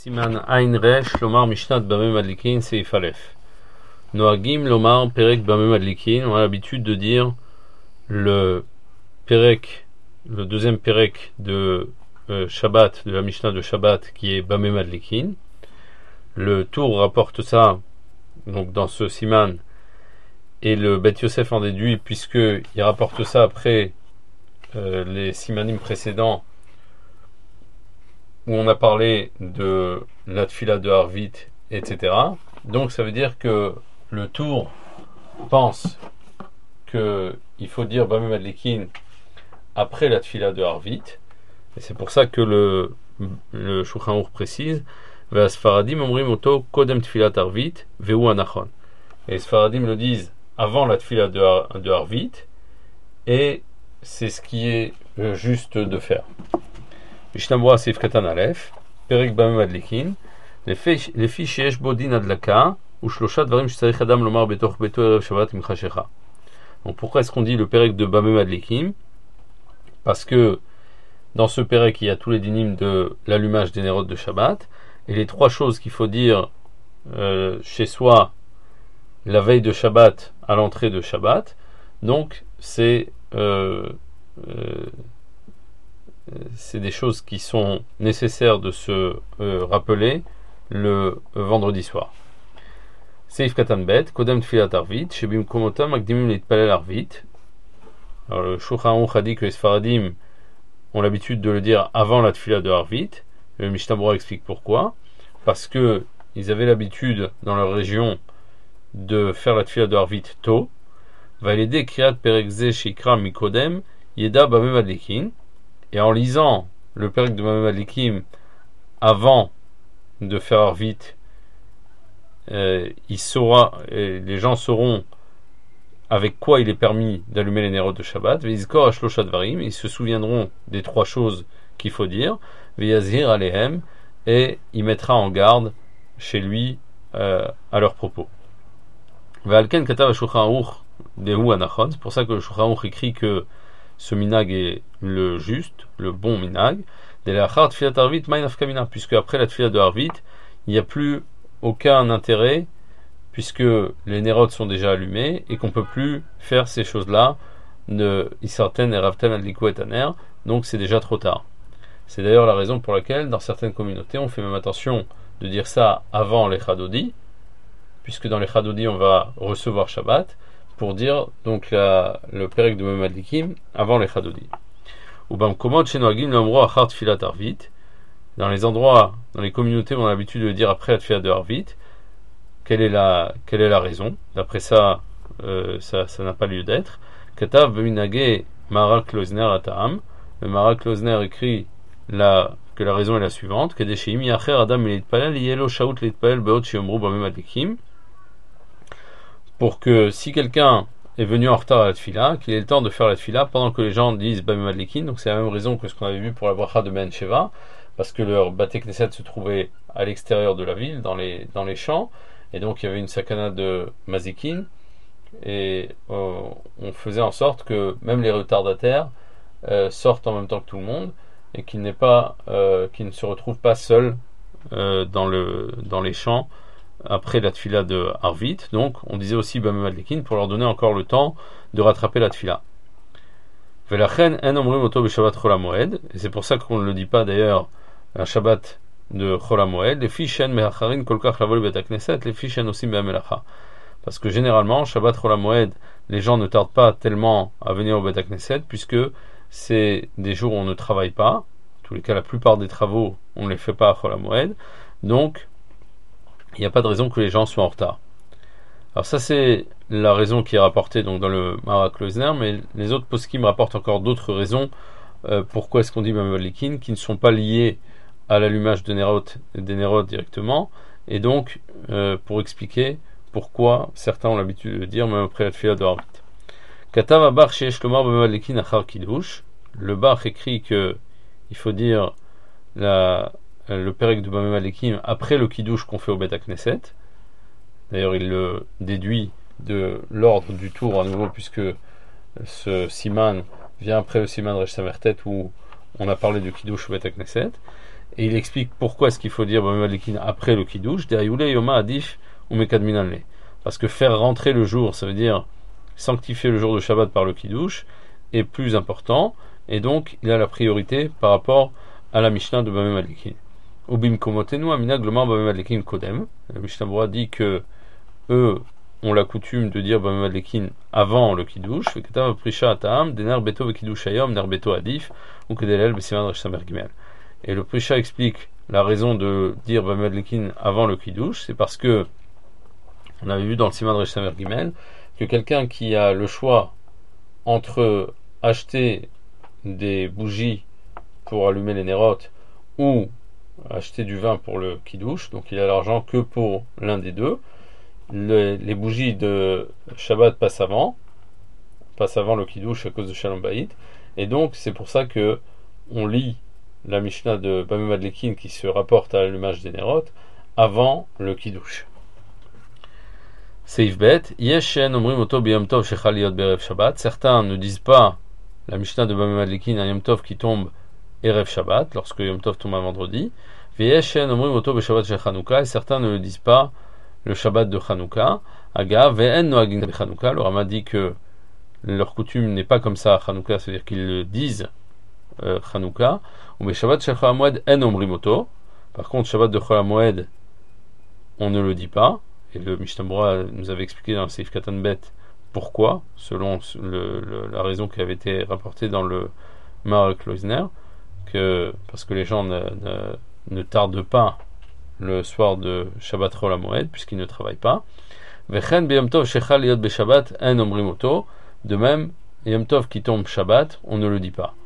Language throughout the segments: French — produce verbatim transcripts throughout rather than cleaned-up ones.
Siman Ain Resh Lomar Mishnat Bameh Madlikin Seif Aleph. Noagim Lomar Perek Bameh Madlikin. On a l'habitude de dire le Perek, le deuxième Perek de euh, Shabbat, de la Mishnah de Shabbat, qui est Bameh Madlikin. Le Tour rapporte ça donc dans ce Siman, et le Bet Yosef en déduit, puisqu'il rapporte ça après euh, les Simanim précédents, où on a parlé de la tfila de Harvit, et cetera. Donc ça veut dire que le Tour pense qu'il faut dire Bameh Madlikin après la tfila de Harvit, et c'est pour ça que le, le Shulchan Aruch précise Ve'asfaradim omrim oto kodem tfilat Harvit ve'hu anachon. Et les Sfaradim le disent avant la tfila de, Har- de Harvit, et c'est ce qui est juste de faire. Mishnah Seif Katan Aleph, Perek Bameh Madlikin, לפי שיש בו דין הדלקה ושלושה דברים שצריך אדם לומר בתוך ביתו ערב שבת עם חשיכה. Donc pourquoi est-ce qu'on dit le Perek de Bameh Madlikin? Parce que dans ce Perek il y a tous les dinim de l'allumage des nérodes de Shabbat, et les trois choses qu'il faut dire euh, chez soi la veille de Shabbat à l'entrée de Shabbat. Donc c'est euh, euh, c'est des choses qui sont nécessaires de se euh, rappeler le euh, vendredi soir. Seif Katan Bet, Kodem Tfilat Harvit, Shebim Komotam Akdimim Litpalel Harvit. Alors le Shulchan Aruch a dit que les Sfaradim ont l'habitude de le dire avant la Tfila de Harvit. Le Mishnah Berurah explique pourquoi. Parce que ils avaient l'habitude dans leur région de faire la Tfila de Harvit tôt. Valede Kriyat Perek Ze Shikra Mikodem Yeda Bameh Madlikin. Et en lisant le Perek de Bameh Madlikin avant de faire Harvit, euh, il saura, euh, les gens sauront avec quoi il est permis d'allumer les nérodes de Shabbat. Ve'izkor hashlosh dvarim, ils se souviendront des trois choses qu'il faut dire. Ve'yazhir alehem, et il mettra en garde chez lui euh, à leur propos. Ve'alken katav Shulchan Aruch dehu anachon, c'est pour ça que le Shulchan Aruch écrit que ce minag est le juste, le bon minag. Delachar tfilat Harvit maï nafka mina, puisque après la tfila de Harvit, il n'y a plus aucun intérêt, puisque les nérodes sont déjà allumés et qu'on ne peut plus faire ces choses-là, de Isarten et Ravten Adliku et Aner, donc c'est déjà trop tard. C'est d'ailleurs la raison pour laquelle, dans certaines communautés, on fait même attention de dire ça avant les Chadodi, puisque dans les Chadodi, on va recevoir Shabbat, pour dire donc la, le Perek de Bameh Madlikin avant les Chadodi. Ou Bamkomot Shenoagim Lomro Achar Tfilat Harvit, dans les endroits, dans les communautés où on a l'habitude de le dire après la Tfilat de Harvit, quelle est la, quelle est la raison? D'après ça, euh, ça, ça n'a pas lieu d'être. Katav Beminage Marak Lozner Ataam, le Marak Lozner écrit la, que la raison est la suivante: Kedeshim Yacher Adam Litpalel Yelo Shaut Litpalel Beot Shiomru Bameh Madlikin, pour que si quelqu'un est venu en retard à la tfila, qu'il ait le temps de faire la tfila pendant que les gens disent Bameh Madlikin. Donc c'est la même raison que ce qu'on avait vu pour la bracha de Ben Sheva, parce que leur Bate Knesset se trouvait à l'extérieur de la ville, dans les, dans les champs, et donc il y avait une sakana de mazikin, et euh, on faisait en sorte que même les retardataires euh, sortent en même temps que tout le monde, et qu'ils n'aient pas, euh, qu'ils ne se retrouvent pas seuls euh, dans, le, dans les champs après la tfila de Harvit. Donc on disait aussi Bameh Madlikin pour leur donner encore le temps de rattraper la tfila. Velachen en omrim oto b'Shabbat Chol HaMoed, et c'est pour ça qu'on ne le dit pas d'ailleurs un Shabbat de Chol HaMoed, les fishen mehacharin kolkach lavol bet hakneset, les fishen aussi be'amelacha, parce que généralement Shabbat Chol HaMoed, les gens ne tardent pas tellement à venir au bet hakneset, puisque c'est des jours où on ne travaille pas. En tous les cas, la plupart des travaux on ne les fait pas à Chol HaMoed, donc il n'y a pas de raison que les gens soient en retard. Alors ça c'est la raison qui est rapportée donc dans le Marak Lozner, mais les autres poskim rapportent encore d'autres raisons euh, pourquoi est-ce qu'on dit Bameh Madlikin, qui ne sont pas liées à l'allumage de nérodes, des nérodes directement, et donc euh, pour expliquer pourquoi certains ont l'habitude de dire même après la tfila de Harvit. Katav Abar sheyesh lomar Bameh Madlikin achar kiddush, le Bach écrit que il faut dire la le Perek de Bameh Madlikin après le kiddush qu'on fait au Bet HaKnesset. D'ailleurs il le déduit de l'ordre du tour à nouveau, puisque ce siman vient après le siman Resh Samertet où on a parlé de kiddush au Bet HaKnesset. Et il explique pourquoi est-ce qu'il faut dire Bamim Adlikin après le Kiddush, De'ayule Yoma Adif ou Mekadminanle. Parce que faire rentrer le jour, ça veut dire sanctifier le jour de Shabbat par le Kiddush, est plus important, et donc il a la priorité par rapport à la Mishnah de Bamim Adlikin. Ubim Komotenu Aminag Lomar Bamim Adlikin Kodem. La Mishnah Bora dit que eux ont la coutume de dire Bamim Adlikin avant le Kiddush, Vekatav Prisha Ataam, Dener Beto Vekiddush Ayom, Ner Beto Adif, ou Kedelel Besiman Resh Samer Gimel. Et le Prisha explique la raison de dire Bamim Adlikin avant le Kiddush, c'est parce que on avait vu dans le Siman Resh Samer Gimel que quelqu'un qui a le choix entre acheter des bougies pour allumer les nérotes ou acheter du vin pour le Kiddush, donc il a l'argent que pour l'un des deux. Le, les bougies de Shabbat passent avant, passent avant le Kiddush à cause de Shalom Bayit, et donc c'est pour ça que on lit la Mishnah de Bamim Adlikin qui se rapporte à l'allumage des nérotes avant le Kiddush. Seif Bet, Yeshen Omrim Oto Biyom Tov Shechal Liot Berev Shabbat. Certains ne disent pas la Mishnah de Bamim Adlikin un Yom Tov qui tombe Erev Shabbat, lorsque Yom Tov tombe un vendredi. Veyeshen Omrim Oto Beshabbat Shel Chanukah, et certains ne le disent pas le Shabbat de Chanukah. Aga Ve'en Noagin de Chanukah. Le Rama dit que leur coutume n'est pas comme ça à Chanukah, c'est-à-dire qu'ils le disent euh, Chanukah. Ou Beshabbat Shel Chol HaMoed En Omrim Oto. Par contre, Shabbat de Chol HaMoed, on ne le dit pas. Et le Mishnah Bora nous avait expliqué dans le Seif Katan Bet pourquoi, selon le, le, la raison qui avait été rapportée dans le Marek Loisner, que parce que les gens ne, ne, ne tardent pas le soir de Shabbat Chol HaMoed puisqu'ils ne travaillent pas. Vechen b'Yom Tov shechal liot b'Shabbat en omrim oto. De même, Yom Tov qui tombe Shabbat, on ne le dit pas.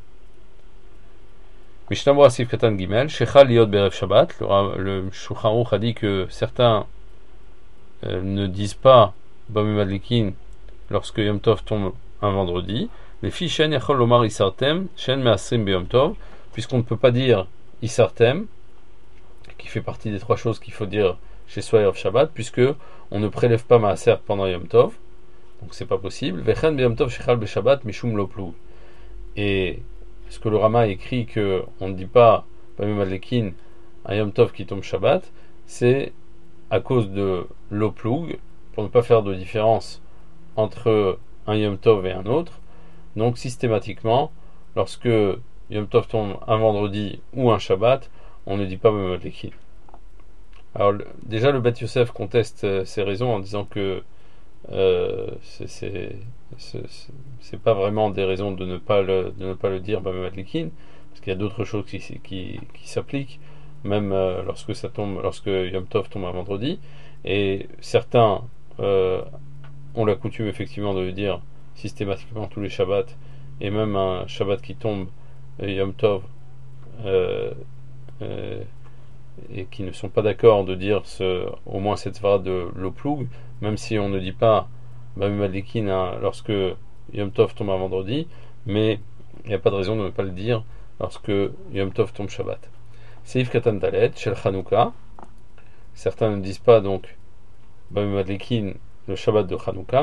Mishnah Bora Seif Katan Gimel shechal liot berev Shabbat. Le, le Shulchan Aruch a dit que certains Euh, ne disent pas Bamim Adlikin lorsque Yom Tov tombe un vendredi. Les filles Shen Yachol Lomar Isartem, Shen Measrim Beyom Tov, puisqu'on ne peut pas dire Isartem, qui fait partie des trois choses qu'il faut dire chez soi et Shabbat, puisque on ne prélève pas Maaser pendant Yom Tov, donc c'est pas possible. Vechen Beyom Tov Shechal Be Shabbat Mishum Loplou. Et ce que le Rama écrit que on ne dit pas Bamim Adlikin un Yom Tov qui tombe Shabbat, c'est à cause de l'oploug, pour ne pas faire de différence entre un Yom Tov et un autre. Donc systématiquement, lorsque Yom Tov tombe un vendredi ou un Shabbat, on ne dit pas Bamim Adlikin. Alors le, déjà le Beth Yosef conteste euh, ces raisons en disant que euh, c'est, c'est, c'est, c'est pas vraiment des raisons de ne pas le, de ne pas le dire Bamim Adlikin, parce qu'il y a d'autres choses qui, qui, qui s'appliquent même euh, lorsque ça tombe, lorsque Yom Tov tombe un vendredi, et certains euh, ont la coutume effectivement de le dire systématiquement tous les Shabbats, et même un Shabbat qui tombe euh, Yom Tov, euh, euh, et qui ne sont pas d'accord de dire ce, au moins cette svara de l'oploug, même si on ne dit pas Bamim Adlikin hein, lorsque Yom Tov tombe un vendredi, mais il n'y a pas de raison de ne pas le dire lorsque Yom Tov tombe Shabbat. Seif Katan Dalet, Shel Chanukah. Certains ne disent pas donc Bamim Adlikin le Shabbat de Chanukah,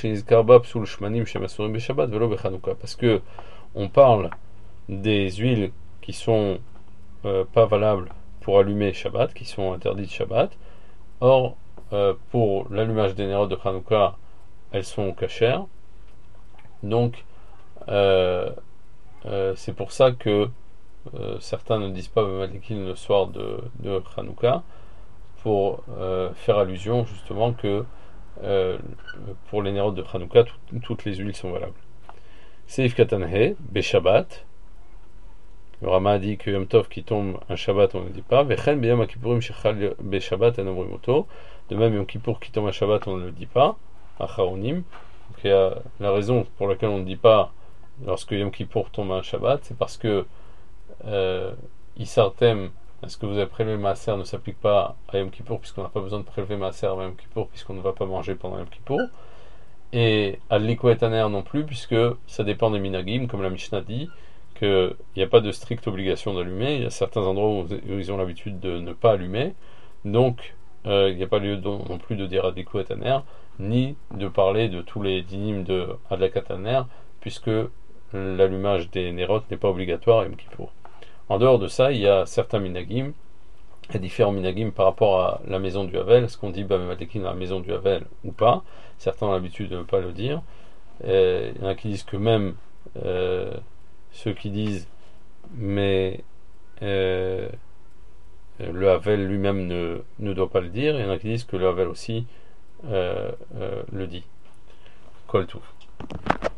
parce que on parle des huiles qui sont euh, pas valables pour allumer Shabbat, qui sont interdites Shabbat. Or, euh, pour l'allumage des nérotes de Chanukah, elles sont cachères. Donc, euh, euh, c'est pour ça que Euh, certains ne disent pas Bamim Adlikin le soir de, de Chanukah pour euh, faire allusion justement que euh, pour les nérotes de Chanukah tout, toutes les huiles sont valables. Seif Katanhe, Beshabbat. Le Rama a dit que Yom Tov qui tombe un Shabbat on ne dit pas. Vechen Beyom HaKippurim Shechal Beshabbat en omrim oto. De même Yom Kippour qui tombe un Shabbat on ne le dit pas. Acharonim. Donc il y a la raison pour laquelle on ne dit pas lorsque Yom Kippour tombe un Shabbat, c'est parce que Euh, Isartem, est-ce que vous avez prélevé Maaser ne s'applique pas à Yom Kippour puisqu'on n'a pas besoin de prélever Maaser à Yom Kippour puisqu'on ne va pas manger pendant Yom Kippour, et à Liko et Taner non plus puisque ça dépend des minagim, comme la Mishnah dit qu'il n'y a pas de stricte obligation d'allumer. Il y a certains endroits où, où ils ont l'habitude de ne pas allumer, donc euh, il n'y a pas lieu non plus de dire à Liko et Taner ni de parler de tous les dynimes de Adlakat Taner puisque l'allumage des nérotes n'est pas obligatoire à Yom Kippour. En dehors de ça, il y a certains minagim, il y a différents minagim par rapport à la maison du Havel, est-ce qu'on dit Bameh Madlekin dans la maison du Havel ou pas. Certains ont l'habitude de ne pas le dire. Et il y en a qui disent que même euh, ceux qui disent mais euh, le Havel lui-même ne, ne doit pas le dire, il y en a qui disent que le Havel aussi euh, euh, le dit. Kol Touf.